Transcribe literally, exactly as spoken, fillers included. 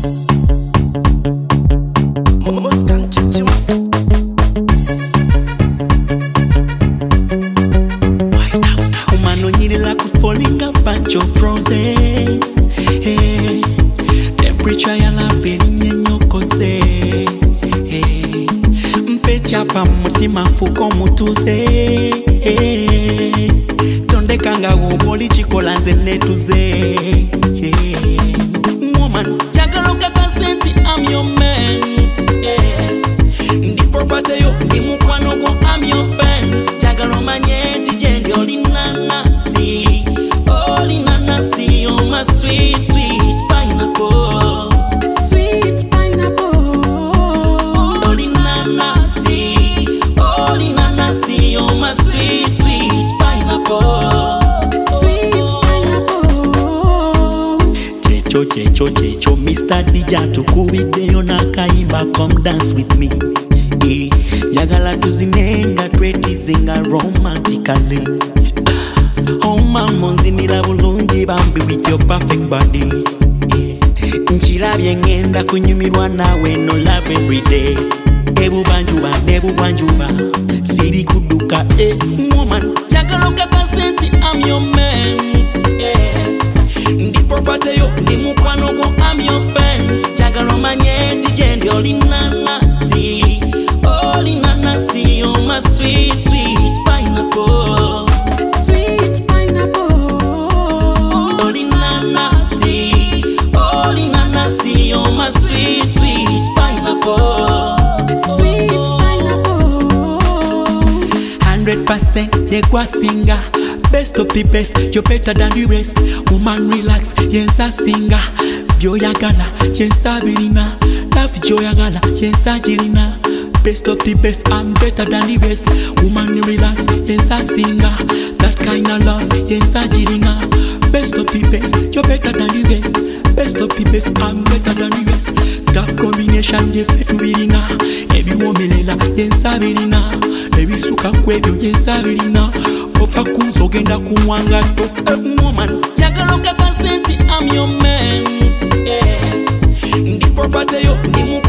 Falling a bunch of roses. Hey, temperature ya la feeling nyokose. Hey, mpecha pa mutima fuko mutuze. Hey, tonde kanga woboli chikola nzene tuze. Hey, woman, jagalo kaka senti, I'm your man. Yeah, ndi property yo, ndi mukwano go, I'm your fan. Jagalo manyenti jendi olinana si. Oh my sweet, sweet pineapple, sweet pineapple. Oh nanasi, oh nanasi, oh my sweet, sweet pineapple, sweet pineapple. Checho, checho, checho, Mister Dija tukubide yonakaimba, come dance with me. Eh, jagala tuzinenga, twetizinga romantically. Oh mama nzinira bulungi bambi with your perfect body. Nchirabye ngenda kunyumirwa nawe no love every day. Ebu banjuba, nebu banjuba, siri kuduka eh. Woman, jagalo kaka senti, I'm your man. Yeah, ndi property yo, ndi mukwano go, I'm your fan. Jagalo manyenti jendi olinanasi, olinanasi, oh my sweet, sweet pineapple. Oh my sweet, sweet pineapple, sweet pineapple. Hundred percent yegwa singer, best of the best, you're better than the rest. Woman relax, yensa singer, byo yagala, yensa virina. Love jo yagala, yensa jirina. Best of the best, I'm better than the best. Woman relax, yensa singer, that kind of love, yensa jirina. Best of the best, you're better than the best. Best of the best, I'm better than the rest. Tough combination, the fetu virina. Every womelela, yensa virina. Every suka kwebyo, yensa virina. Ofa kuzo genda kuwanga to. Woman, jagalo kaka senti, I'm your man. Yeah, ndi property yo, ndi